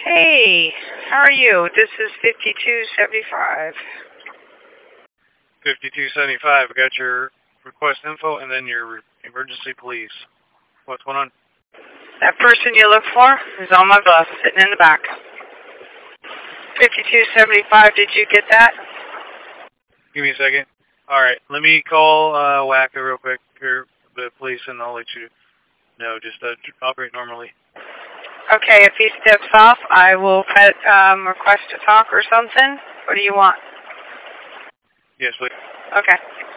Hey, how are you? This is 5275. 5275, I got your request info and then your emergency police. What's going on? That person you look for is on my bus, sitting in the back. 5275, did you get that? Give me a second. Alright, let me call WACA real quick, or the police, and I'll let you know. Just operate normally. Okay, if he steps off, I will request to talk or something. What do you want? Yes, please. Okay.